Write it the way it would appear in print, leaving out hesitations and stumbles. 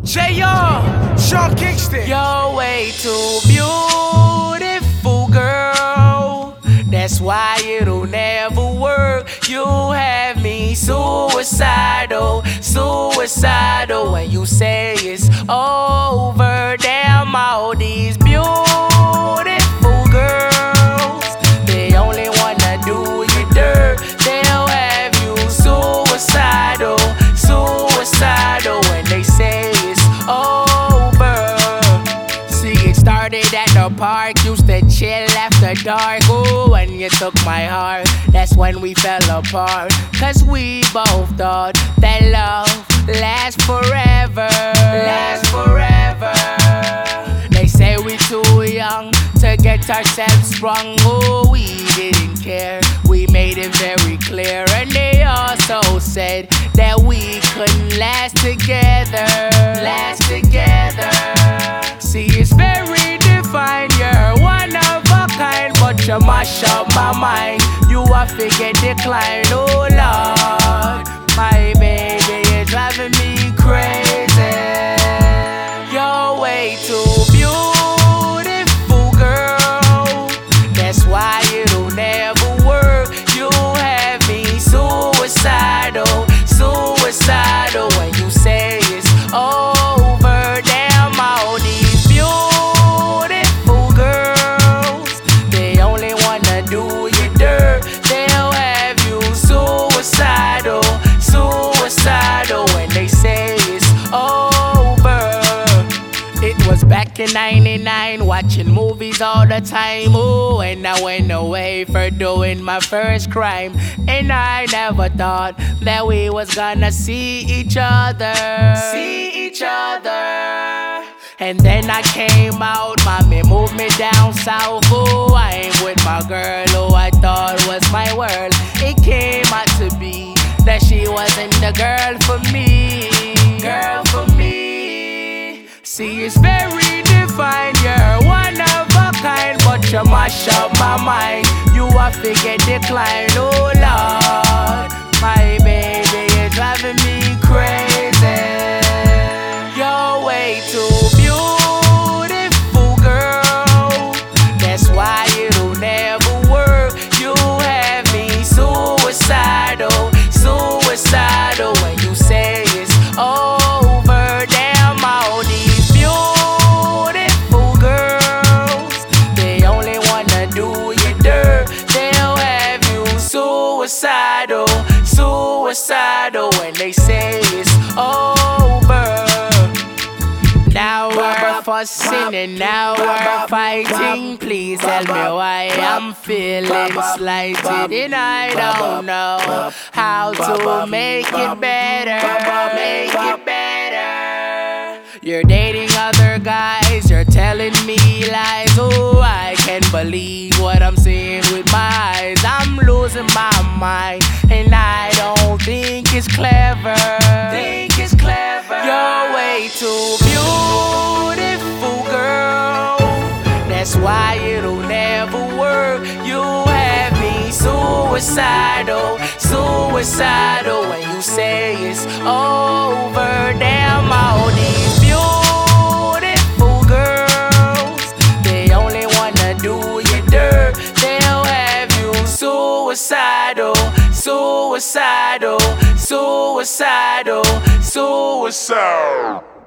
J.R. Sean Kingston. You're way too beautiful, girl. That's why it'll never work. You have me suicidal, suicidal. When you say it's over, damn all these beautiful girls, they only wanna do you dirt. They'll have you suicidal, suicidal. When they say it's over. See, it started at the park, used to chill after dark. Ooh, when you took my heart, that's when we fell apart. Cause we both thought that love lasts forever, lasts forever. They say we too young to get ourselves sprung. Oh, we didn't care, we made it very clear. And they also said that we couldn't last together, last together. See, it's very defined, you're one of a kind, but you mash up my mind. You a figure decline, oh Lord. My baby, you're driving me crazy. You're way too beautiful, girl. That's why it'll never work. You have me suicidal, suicidal. When you say it's over, damn all these beautiful girls, they only wanna do you dirt. They'll have you suicidal, suicidal. When they say it's over. It was back in '99, watching movies all the time. Ooh, and I went away for doing my first crime. And I never thought that we was gonna see each other, see each other. And then I came out, mommy moved me down south. Oh, I ain't with my girl who I thought was my world. It came out to be that she wasn't the girl for me, girl for me. See, it's very defined, you're one of a kind, but you mash up my mind. You a figure decline, oh Lord. My baby, you're driving me crazy. You're way too beautiful, girl. That's why it'll never work. You have me suicidal, suicidal. When you say it's over, damn all these beautiful girls, they only wanna do you dirt. They'll have you suicidal, suicidal. When they say it's over. Now we're fussing and now we're fighting. Please tell me why I'm feeling slighted. And I don't know how to make it better, make it better. You're dating other guys, you're telling me lies. Oh, I can't believe what I'm seeing with my eyes. I'm losing my mind, and I don't think it's clever. Think it's clever. You're way too beautiful, girl. That's why it'll never work. You have me suicidal, suicidal. When you say it's over, damn all these beautiful girls, they only wanna do you dirt. They'll have you suicidal, suicidal, suicidal, suicidal.